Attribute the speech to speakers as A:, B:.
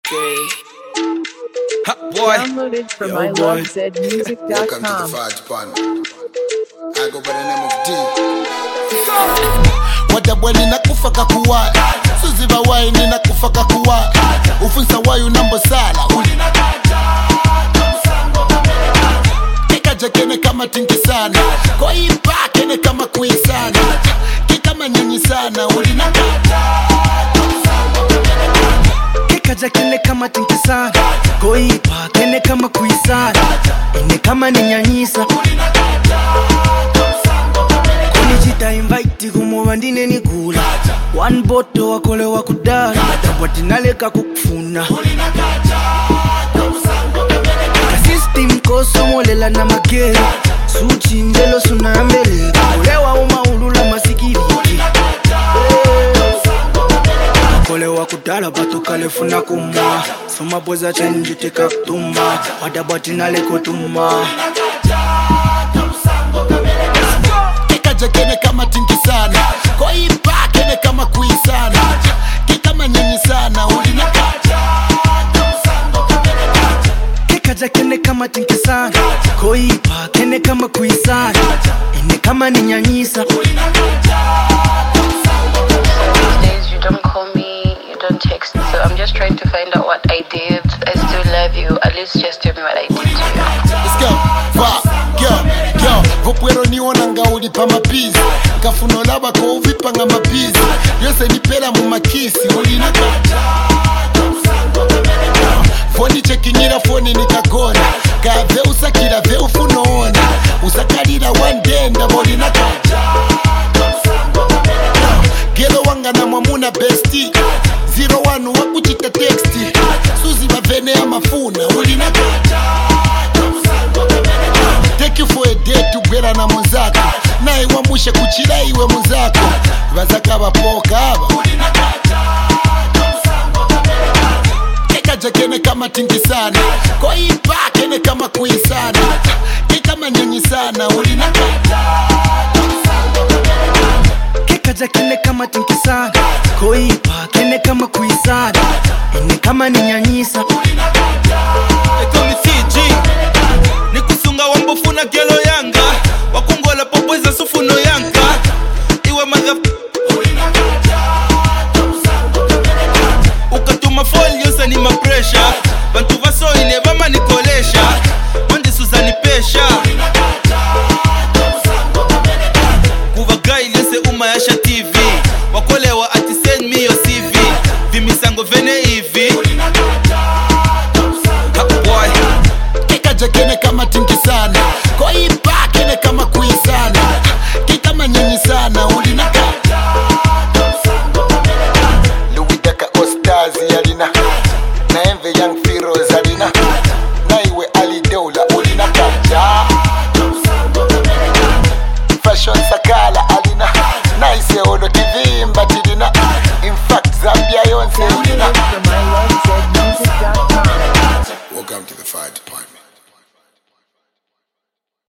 A: Okay. Ha, boy.
B: Downloaded from
A: Yo,
B: ilovezmusic.com.
C: Welcome to the Fudge Pond. I go by the name of D.
D: Wadabwani nakufa kakuwa Suziba waini nakufa kakuwa Ufunsa wayu nambo sala Kikaja kene kama tingi sana Koipa kene kama kui sana Kikama nyanyi sana
E: Kikaja kene kama tingi sana Koipa kene kama kui sana Ine kama ninyanyisa Kunijita invite kumuvandine nikula One boto wakole wakudala Tabwati naleka kukufuna System koso molela na magere Suchi njelo suna mbele Kulewa umaulula masikiriki Wakole wakudala bato kalefuna kuma Soma boza chenji teka kutumba Wadabati naleko tumba
D: Kikaja kene kama tingi sana Koipa kene kama kui sana Kikama nyanyi sana
E: Kikaja kene kama tingi sana Koipa kene kama kui sana Ine kama ninyanyisa
F: These days you don't call me, you don't text, so I'm just trying to find out what I did. I still love you, at least just tell me what I did to you.
D: Let's go, yo Vopwero niona nga ulipa mapizi Kafuno laba ko uvipa nga mapizi Yose nipela mu makisi ulina Foni chekinyira foni nikagona Kave usakira ve ufunoona Usakarira one day ndamolina Gelo wanga na mwamuna besti 01 wakuchita texti Suzi bavene ya mafuna ulina Take you for a day tugwera na muzako Na iwa mushe kuchira iwe muzako Bazaka bapoka aba Kikaja kene kama tingi sana Koipa kene kama kui sana Kikama nyanyi sana
E: Kikaja kene kama tingi sana Koipa kene kama kui sana Ine kama ninyanyisa
G: Etomi CG Nikusunga wambofuna gelo yanga Wakungola popweza sufuno yanga Iwe maga Ukatuma folio sani mapresha Bantu vaso ineva manikolesha Wandi suzani pesha Kuva gai lese umayasha TV Wakolewa ati send me your CV Vimisango vene hivi
D: Kikaja kene kama tingi sana Koipa